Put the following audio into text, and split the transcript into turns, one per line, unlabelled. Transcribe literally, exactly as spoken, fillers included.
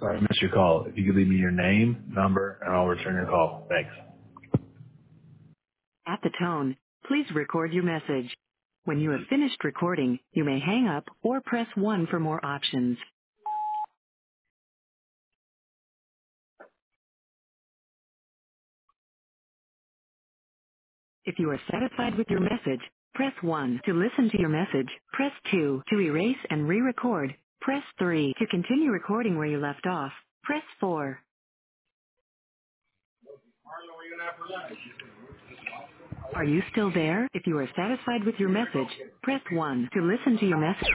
Sorry, I missed your call. If you could leave me your name, number, and I'll return your call. Thanks.
At the tone, please record your message. When you have finished recording, you may hang up or press one for more options. If you are satisfied with your message, press one. To listen to your message, press two. To erase and re-record, press three. To continue recording where you left off, press four. Are you still there? If you are satisfied with your message, press one. To listen to your message,